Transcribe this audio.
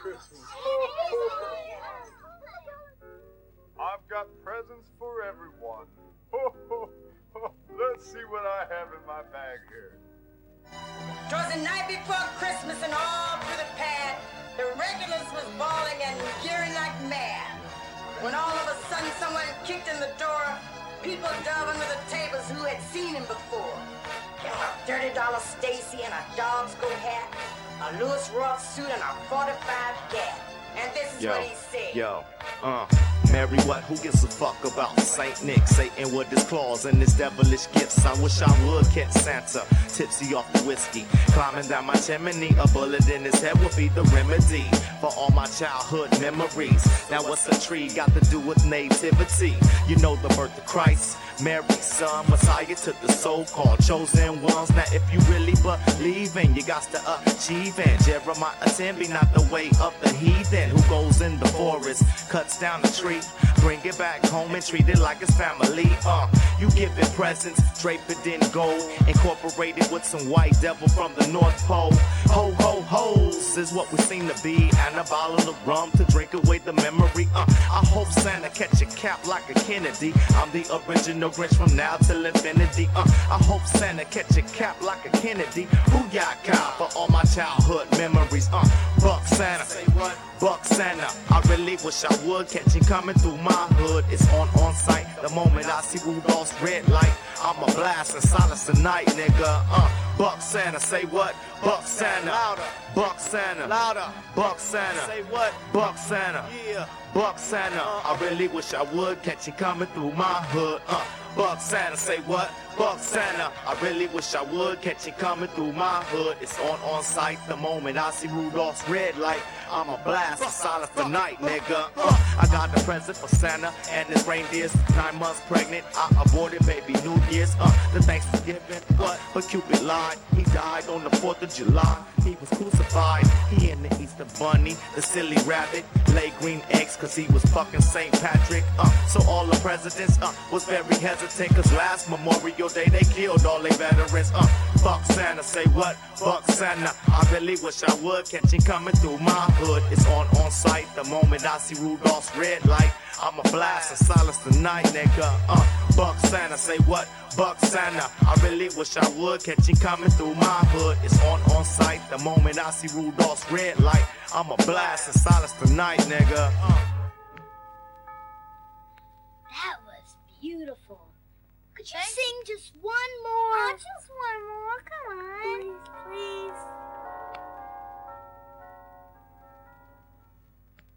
Christmas. I've got presents for everyone. Let's see what I have in my bag here. 'Twas the night before Christmas and all through the pad, the regulars was bawling and gearing like mad. When all of a sudden someone kicked in the door, people dove under the tables who had seen him before. There was a $30 Stacy and a dog's go hat, a Louis Roth suit and a 45 gat. And this is what he said. Mary, what? Who gives a fuck about Saint Nick? Satan with his claws and his devilish gifts. I wish I would catch Santa, tipsy off the whiskey. Climbing down my chimney, a bullet in his head would be the remedy for all my childhood memories. Now what's a tree got to do with nativity? You know the birth of Christ, Mary's son, Messiah to the so-called chosen ones. Now if you really believe in, you got to achieve in. Jeremiah 10 be not the way of the heathen who goes in the forest, cuts down the tree, bring it back home and treat it like it's family. You give it presents, drape it in gold, incorporated with some white devil from the North Pole. Ho ho ho's is what we seem to be, and a bottle of rum to drink away the memory. I hope Santa catch a cap like a Kennedy. I'm the original Grinch from now till infinity. I hope Santa catch a cap like a Kennedy. Booyaka for all my childhood memories. Buck Santa, say what? Buck Santa, I really wish I would catch you coming through my hood. It's on sight. The moment I see Rudolph's red light, I'ma blast and silence the night, nigga. Buck Santa, say what? Buck Santa, louder. Buck Santa, louder. Buck Santa, say what? Buck Santa, yeah. Buck Santa, I really wish I would catch you coming through my hood. Buck Santa, say what? Buck Santa, I really wish I would catch you coming through my hood. It's on sight. The moment I see Rudolph's red light, I'ma blast and silence the night, nigga. I got the present for Santa and his reindeers. 9 months pregnant, I aborted baby New Year's. The Thanksgiving, what? But Cupid lied. He died on the 4th of July. He was crucified. He and the Easter Bunny, the silly rabbit, laid green eggs cause he was fucking St. Patrick. So all the presidents was very hesitant cause last Memorial Day they killed all their veterans. Buck Santa, say what? Buck Santa, I really wish I would catch you coming through my hood. It's on sight. The moment I see Rudolph's red light, I'ma blast and silence the night, nigga. Buck Santa, say what? Buck Santa, I really wish I would catch you coming through my hood. It's on sight. The moment I see Rudolph's red light, I'ma blast and silence the night, nigga. That was beautiful. Could you sing just one more? Just one